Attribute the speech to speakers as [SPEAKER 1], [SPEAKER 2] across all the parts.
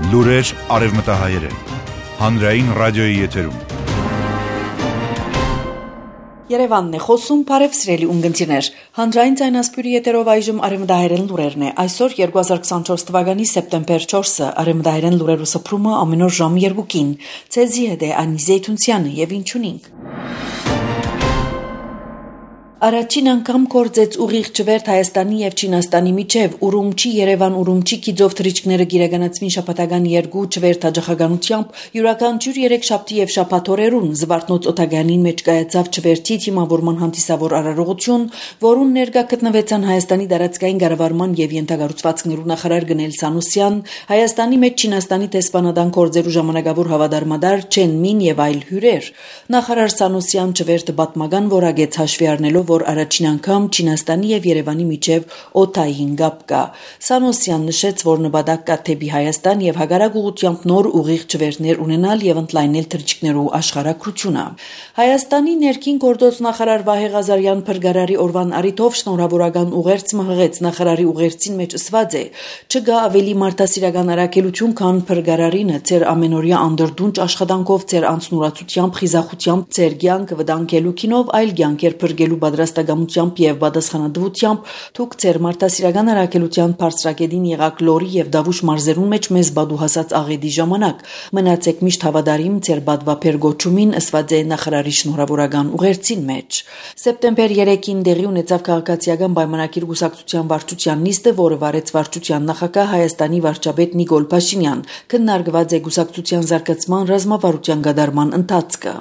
[SPEAKER 1] Լուրեր արևմտահայերեն, հանրային ռադիոյի եթերում։
[SPEAKER 2] Երևանն է խոսում, բարև սիրելի ունգընտիրներ, հանրային ձայնասպյուրի եթերով այժմ արևմտահայերեն լուրերն է, այսօր 2024 թվականի սեպտեմբեր 4-ը արևմտահայերեն լուրերու սփռումը ամեն օր ժամը 2-ին, ցեզի հետ է Անի Զեյթունցյանը եւ ինչունինք։ Առաջին անգամ կործեց ուղիղ ճվերթ Հայաստանի եւ Չինաստանի միջև Ուրումչի Երևան-Ուրումչի գիծով թռիչքները գիրականացվին շաբաթական 2 ճվերթ հաջողականությամբ յուրաքանչյուր 3 շաբթի եւ շաբաթ օրերուն Զվարթնոց օթագանին մեջ կայացավ ճվերթի թիմավորման հանդիսավոր արարողություն, որուն ներկա գտնվեցան Հայաստանի դարածքային կառավարման եւ ենթակառուցվածքներու նախարար Գնել Սանոսյան, Հայաստանի մեջ Չինաստանի տեսփանադան կորձերու ժամանակավոր հավադարմադար Չեն Մին եւ այլ հյուրեր։ Նախարար Սանոսյան ճվերթը պատմական որագեց հաշվի առնելով որ առաջին անգամ Չինաստանի եւ Երևանի միջև օթային գապ կա։ Սանոսյան նշեց, որ նպատակ կա թեպի Հայաստան եւ հակառակ ուղղությամբ նոր ուղիղ ճվերթներ ունենալ եւ ընդլայնել թռիչքներու աշխարհակրությունը։ Հայաստանի ներքին գործոց նախարար Վահե Ղազարյան Փրկարարի օրվան առիթով շնորհավորական ուղերձ մղեց նախարարի ուղերձին մեջ ասված է. «Չկա ավելի մարդասիրական առաքելություն, քան Փրկարարինը, ձեր ամենօրյա անդրդունջ աշխատանքով, ձեր անցնուրացությամբ, խիզախությամբ, ձեր կյանքը վտանգելու քինով, այլ կյանքեր փրկելու պատրաստակամությամբ եւ պատասխանատվությամբ թուք ձեր մարդասիրական առաքելության բարձրակետին եղաք լորի եւ դավուշ մարզերուն մեջ մեզ բադու հասած աղետի ժամանակ մնացեք միշտ հավատարիմ ձեր բադվափեր գոչումին», ասված է նախարարի շնորհավորական ուղերձին մեջ։ Սեպտեմբեր 3-ին տեղի ունեցավ քաղաքացիական պայմանագիր կուսակցության վարչության նիստը, որը վարեց վարչության նախագահ Հայաստանի վարչապետ Նիկոլ Փաշինյան, քննարկված է կուսակցության զարգացման ռազմավարության կատարման ընթացքը։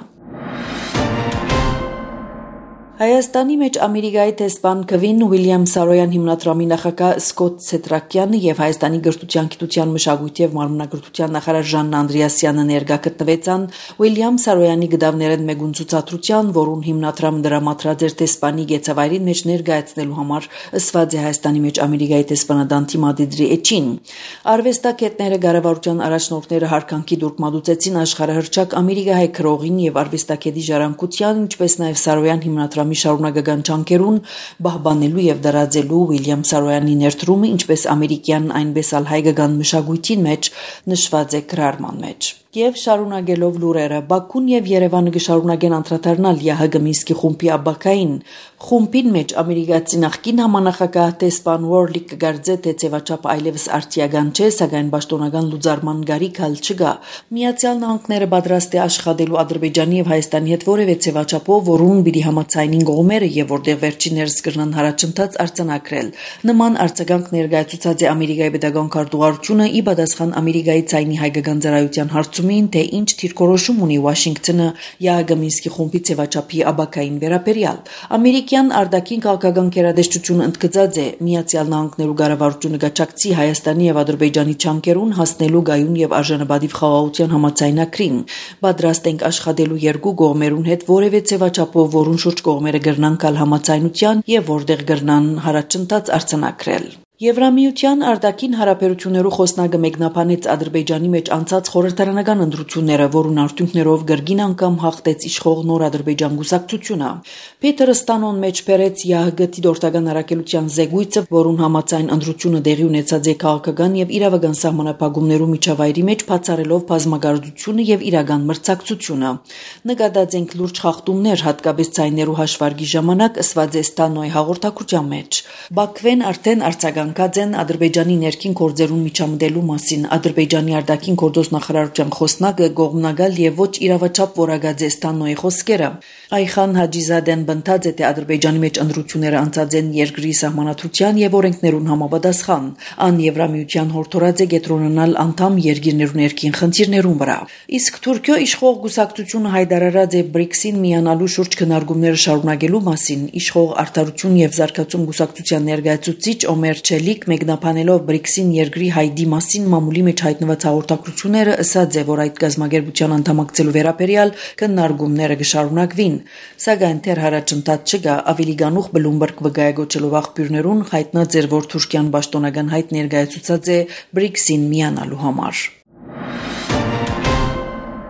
[SPEAKER 2] Հայաստանի մեջ Ամերիկայի տեսփան Քվին Ուիլյամ Սարոյան հիմնադրամի նախագահ Սկոտ Սետրակյանը եւ Հայաստանի գրթության, գիտության, մշակույթի եւ մարմնագրթության նախարար Ժաննա Անդրեասյանը ներկա գտնվեցան Ուիլյամ Սարոյանի գդավներեն մեգուն ցուցադրության, որուն հիմնադրամը դրամատրած էր տեսփանի գեցավայրին մեջ ներկայացնելու համար, ասված է Հայաստանի մեջ Ամերիկայի տեսփանադան թիմադիդրի էջին։ Արվեստագետները կառավարության առաջնորդները հարկանքի դուրք մատուցեցին աշխարհահռչակ ամերիկահայ քրողին եւ արվեստագետի ժառանգության, ինչպես նաեւ Սարոյան հիմնադրամի շարունակական ջանքերուն բահբանելու եւ դարաձելու Ուիլյամ Սարոյանի ներդրումը, ինչպես ամերիկյան, այնպես ալ հայկական մշակույթին մեջ նշված է գրառման մեջ։ Եվ շարունակելով լուրերը, Բաքուն եւ Երևանը կշարունակեն անդրադառնալ ԵՀԳ Մինսկի խումբի աբակային խումբին մեջ ամերիկացի նախկին համանախագահ տեսփան Worley կգարձե թե ձևաչափը այլևս արտիական չէ, սակայն պաշտոնական լուծարման գարիք հալ չկա։ Միացյալ Նահանգները պատրաստ է աշխատելու Ադրբեջանի եւ Հայաստանի հետ որևէ ձևաչափով, որուն պիտի համաձայնին կողմերը եւ որտեղ վերջիններս կրնան առաջընթաց արձանագրել։ Նման արձագանք ներկայացուցած է Ամերիկայի պետական քարտուղարությունը ի պատասխան Ամերիկայի ցայնի հայկական ծառայության հարցումին, թե ինչ դիրքորոշում ունի Վաշինգտոնը ԵԱՀԿ Մինսկի խումբի ձևաչափի աբակային վերաբերյալ։ Ամերիկյան արտաքին քաղաքական գերատեսչությունը ընդգծած է Միացյալ Նահանգներու կառավարությունը գաչակցի Հայաստանի եւ Ադրբեջանի ջանքերուն հասնելու գայուն եւ արժանապատիվ խաղաղության համաձայնագրին։ Պատրաստ ենք աշխատելու երկու կողմերուն հետ որևէ ձևաչափով, որուն շուրջ կողմերը կրնան գալ համաձայնության եւ որտեղ կրնան առաջընթաց արձանագրել։ Եվրամիության արտաքին հարաբերություններու խոսնակը մեկնաբանեց Ադրբեջանի մեջ անցած խորհրդարանական ընտրությունները, որուն արդյունքներով կրկին անգամ հաղթեց իշխող նոր Ադրբեջան կուսակցությունը։ Պետր Ստանոն մեջ բերեց ԵԱՀԿ դիտորդական առաքելության զեկույցը, որուն համաձայն ընտրությունը տեղի ունեցած է քաղաքական եւ իրավական սահմանափակումներու միջավայրի մեջ, բացառելով բազմագործությունը եւ իրական մրցակցությունը։ Նկատած ենք լուրջ խախտումներ, հատկապես ցայներու հաշվարկի ժամանակ, ասված է Ստանոյի հաղորդակցության մեջ։ Բաքվեն արդեն արձագանքած են Ադրբեջանի ներքին գործերուն միջամտելու մասին։ Ադրբեջանի արտաքին գործոս նախարարության խոսնակը կողմնակալ եւ ոչ իրավաչափ որակած է Ստանոյի խոսքերը։ Այխան Հաջիզադեն բնթած է, թե Ադրբեջանի մեջ ընտրությունները անցած են երկրի սահմանադրության եւ օրենքներուն համապատասխան։ Ան Եվրամիության հորդորած է կենտրոնանալ անդամ երկիրներու ներքին խնդիրներուն վրա։ Իսկ Թուրքիո իշխող կուսակցությունը հայտարարած է BRICS-ին միանալու շուրջ քննարկումները շարունակելու մասին։ Իշխող Արդարություն եւ Զարգացում կուսակցության ներկայացուցիչ Օմեր Չելիկ մեկնաբանելով BRICS-ին երկրի հայդի մասին մամուլի մեջ հայտնված հաղորդակցությունները ասաց է, որ այդ գազագերբության անդամակցելու վերաբերյալ քննարկումները կշարունակվին։ Սակայն թեր հարաճընթաց չկա, ավելի գանուխ Bloomberg վկայակոչելով աղբյուրներուն հայտնած էր, որ Թուրքիան պաշտոնական հայտ ներկայացուցած է BRICS-ին միանալու համար։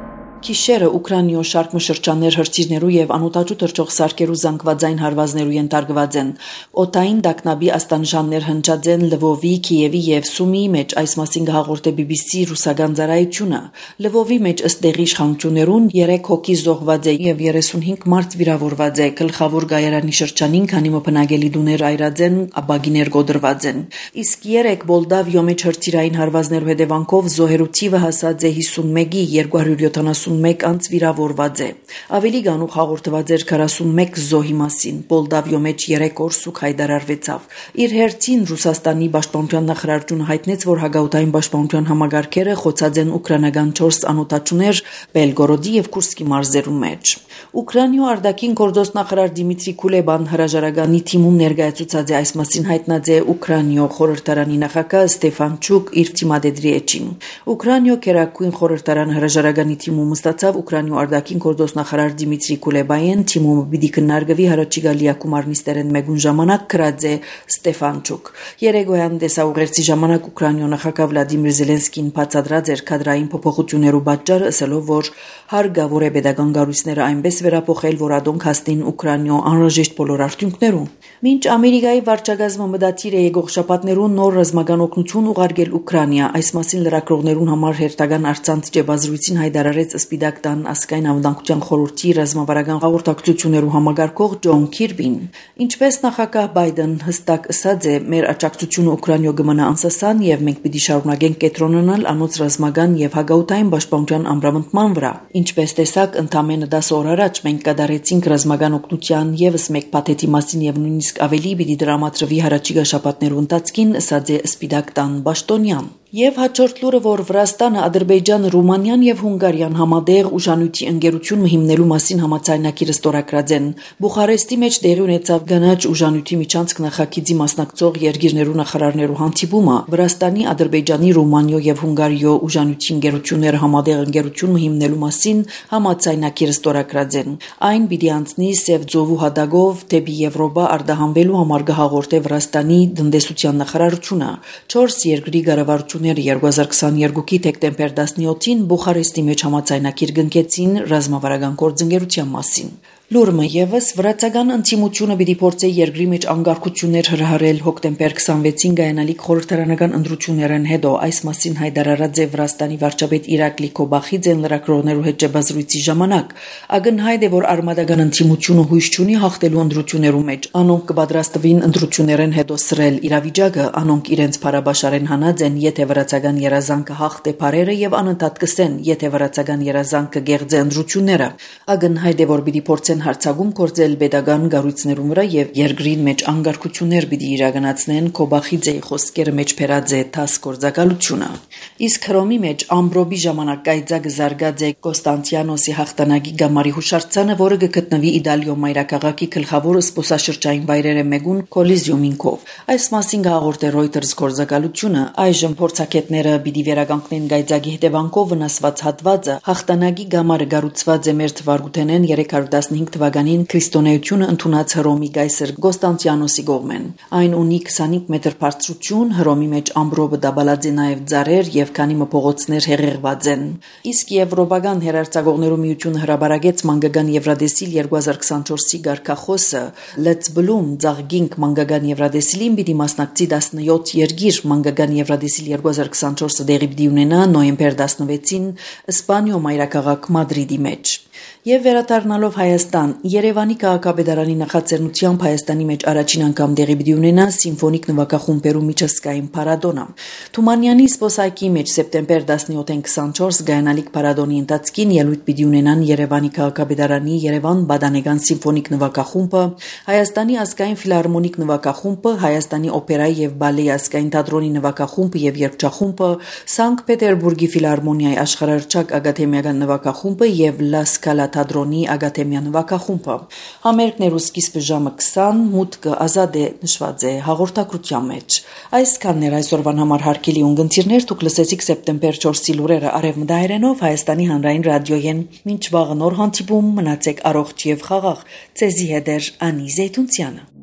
[SPEAKER 2] գիշերը Ուկրաինայում շարքմշրջաններ հրթիռներու եւ անօտաչու թռչող սարքերու զանգվածային հարվածներու ենթարկված են։ Օտային դակնաբի աստանշաններ հնչած են Լվովի, Կիևի եւ Սումիի մեջ, այս մասին հաղորդե BBC ռուսական ծառայությունը։ Լվովի մեջ ըստ տեղի իշխանություններուն 3 հոգի զոհված է եւ 35 մարդ վիրավորված է։ Գլխավոր գայարանի շրջանին քանի մփնագելի դուներ այրած են, աբագիներ գոդրված են։ Իսկ 3 Մոլդավիո մեջ հրթիռային հարվածներու հետևանքով զոհերու թիվը հասած է 51-ի 271 անց վիրավորված է։ Ավելի գանուխ հաղորդված էր 41 զոհի մասին։ Մոլդավիո մեջ 3 օր սուկ հայտարարվեցավ։ Իր հերթին Ռուսաստանի պաշտպանության նախարարությունը հայտնեց, որ հագաուտային պաշտպանության համագարքերը խոցած են ուկրաինական 4 անօտաչուներ Բելգորոդի եւ Կուրսկի մարզերու մեջ։ Ուկրաինայու արտաքին գործոստ նախարար Դիմիտրի Կուլեբան հրաժարականի թիմում ներկայացուցած է, այս մասին հայտնած է Ուկրաինայու խորհրդարանի նախագահ Ստեֆանչուկ իր թիմադեդրի էջին։ Ուկրաինայու քերակույն խորհրդարան հրաժարականի թիմում ստացավ Ուկրաինայու արտաքին գործոստ նախարար Դիմիտրի Կուլեբայան, թիմում պիտի քննարկվի հարաճիգա լիակում արմիստերեն մեգուն ժամանակ գրած է Ստեֆանչուկ։ Երեգոյան դեսաուղերձի ժամանակ Ուկրաինայու նախագահ Վլադիմիր Զելենսկին բացատրած էր կադրային փոփոխություններու պատճառը, ասելով, որ հարգավոր է պետական գարույցները այնպես վերափոխել, որ ադոնք հասնին Ուկրաինայու անհրաժեշտ բոլոր արդյունքներուն։ Մինչ Ամերիկայի վարչագազմը մտադիր է եկող շաբաթներուն նոր ռազմական օգնություն ուղարկել Ուկրաինա, այս մասին լրագրողներուն համար հերթական արցանց ճեպազրույցին հայտարարեց Սպիտակ տան ազգային անվտանգության խորհրդի ռազմավարական հաղորդակցություններու համագարկող Ջոն Քիրբին։ Ինչպես նախագահ Բայդեն հստակ ասած է, մեր աջակցությունը Ուկրաինայու կմնա անսասան եւ մենք պիտի շարունակենք կենտրոնանալ անոնց ռազմական եւ հագաուտային պաշտպանության ամրապնդման վրա։ Ինչպես տեսակ, ընդամենը 10 օր առաջ մենք կատարեցինք ռազմական օգնության եւս մեկ փաթեթի մասին եւ նույնիսկ ավելի պիտի դրամատրվի հարաճիգա շաբաթներու ընթացքին, ասած է Սպիտակ տան պաշտոնյան։ Եվ հաջորդ լուրը, որ Վրաստանը, Ադրբեջանը, Ռումանիան եւ Հունգարիան համատեղ ուժանույթի ընկերություն հիմնելու մասին համաձայնագիր ստորագրած են։ Բուխարեստի մեջ տեղի ունեցավ գանաչ ուժանույթի միջանցք նախագիծի մասնակցող երկիրներու նախարարներու հանդիպումը։ Վրաստանի, Ադրբեջանի, Ռումանիո եւ Հունգարիո ուժանույթի ընկերությունները համատեղ ընկերություն հիմնելու մասին համաձայնագիր ստորագրած են։ Այն պիտի անցնի Սև ծովու հատակով դեպի Եվրոպա արտահանվելու համար կհաղորդե Վրաստանի տնտեսության նախարարությունը։ 4 երկրի կառավարությունները 2022-ի դեկտեմբեր 17-ին Բուխարեստի մեջ համաձայնագիր կնքեցին ռազմավարական գործընկերության մասին։ Լուրը եւս վրացական ընտիմությունը պիտի փորձի երկրի մեջ անկարգություններ հրահրել հոկտեմբեր 26-ին գայանալիք խորհրդարանական ընտրություններն հետո, այս մասին հայտարարած է Վրաստանի վարչապետ Իրակլի Կոբախիձեն լրագրողներու հետ ճեպազրույցի ժամանակ։ Ակնհայտ է, որ արմատական ընտիմությունը հույս չունի հաղթելու ընտրություններու մեջ։ Անոնք կպատրաստվին ընտրություններն հետո սրել իրավիճակը, անոնք իրենց փարաբաշարեն հանած են, եթե վրացական երազանքը հաղթե բարերը եւ անընդհատ կսեն, եթե վրացական երազանքը գեղձե ընտրությունները։ Ակնհայտ է, որ պիտի փորձեն հարցագում կործել պետական գառույցներում վրա եւ երկրին մեջ անկարգություններ պիտի իրականացնեն Կոբախիձեի խոսքերը մեջ փերած է TASS գործակալությունը։ Իսկ Հռոմի մեջ ամբրոբի ժամանակ կայծակ զարգած է Կոստանտիանոսի հաղթանակի գամարի հուշարձանը, որը կգտնվի Իտալիո մայրաքաղաքի գլխավոր սպոսաշրջային վայրերը մեկուն Կոլիզիումինքով։ Այս մասին հաղորդե Reuters գործակալությունը, այժմ փորձագետները պիտի վերականգնեն կայծակի հետևանքով վնասված հատվածը։ Հաղթանակի գամարը կառուցված է մեր թվարկութենեն 315 թվականին քրիստոնեությունը ընդունած Հռոմի գայսր Կոստանտիանոսի կողմեն։ Այն ունի 25 մետր բարձրություն, Հռոմի մեջ ամբրոբը դաբալած է նաև ձարեր եւ քանի մփողոցներ հեղեղված են։ Իսկ Եվրոպական հերարցակողներու միությունը հրաբարագեց մանկական Եվրադեսիլ 2024-ի գարքախոսը Let's Bloom ծաղկինք մանկական Եվրադեսիլին պիտի մասնակցի 17 երկիր։ Մանկական Եվրադեսիլ 2024-ը դեղի պիտի ունենա նոյեմբեր 16-ին Իսպանիո մայրաքաղաք Մադրիդի մեջ։ Եվ վերադառնալով Հայաստան, Երևանի քաղաքապետարանի նախաձեռնությամբ Հայաստանի մեջ առաջին անգամ տեղի պիտի ունենա սիմֆոնիկ նվագախումբերու միջազգային փառատոնը։ Թումանյանի սպոսայքի մեջ սեպտեմբեր 17-ին 24 գայանալիք փառատոնի ընթացքին ելույթ պիտի ունենան Երևանի քաղաքապետարանի Երևան Բադանեգան սիմֆոնիկ նվագախումբը, Հայաստանի ազգային ֆիլհարմոնիկ նվագախումբը, Հայաստանի օպերայի եւ բալեի ազգային թատրոնի նվագախումբը եւ երգչախումբը, Սանկտ Պետերբուրգի ֆիլհարմոնիայի աշխարհարչակ ակադեմիական նվագախումբը եւ Լա Սկալա թատրոնի ակադեմիան նվագախումբը։ Համերգներու սկիզբը ժամը 20, մուտքը ազատ է, նշված է հաղորդակցության մեջ։ Այսքանն էր այսօրվան համար հարգելի ունգընտիրներ, դուք լսեցիք սեպտեմբեր 4-ի լուրերը արևմտահայերենով Հայաստանի հանրային ռադիոյեն։ Մինչ վաղը նոր հանդիպում, մնացեք առողջ եւ խաղաղ։ Ցեզի հետ է Անի Զեյթունցյանը։